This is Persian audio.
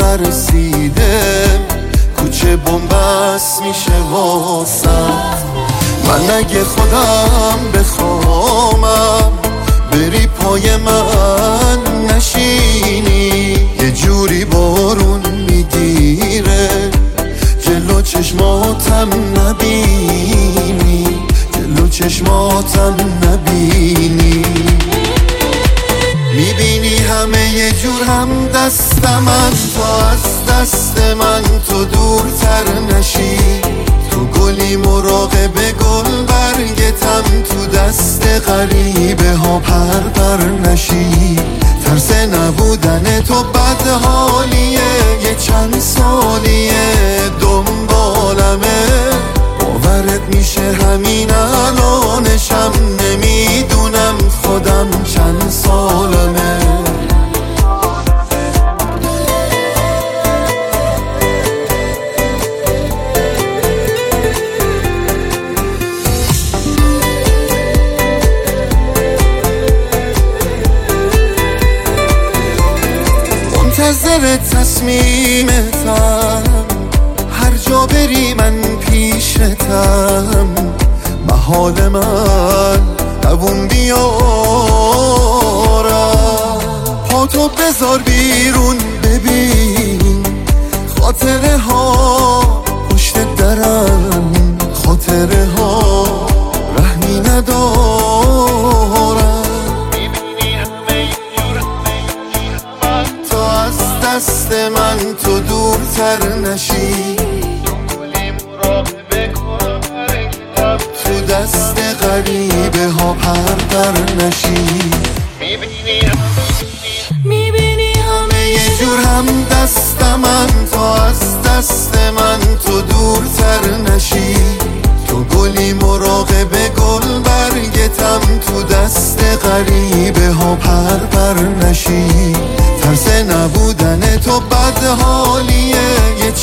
نرسیده کوچه بنبست میشه واسم. من اگه خودم بخوامم بری پای من نشینی، یه جوری بارون میگیره جلو چشماتم نبینی، جلو چشماتم نبینی. میبینی همه یه جور هم دستمن، تا از دست من تو دورتر نشی. تو گلی مراقب گل برگتم، تو دست غریبه ها پر نشی. ترس نبودن تو بد حالیه، یه چند سالیه دنبالمه. باورت میشه همین الانشم نمیدونم خودم چند سالمه. منتظر تصمیمتم، هر جا بری من پیشتم. محال من دوون بیارم، پاتو بذار بیرون ببین خاطره ها پشت درم، خاطره ها رحمی ندارم. تا از دست من تو دورتر نشی، تو دست غریبه ها پر نشی. میبینی همه یه جور هم دست من، تا از دست من تو دورتر نشی. تو گلی مراقب گل برگتم، تو دست غریبه ها پر نشی. ترس نبودن تو بد حالیه، یه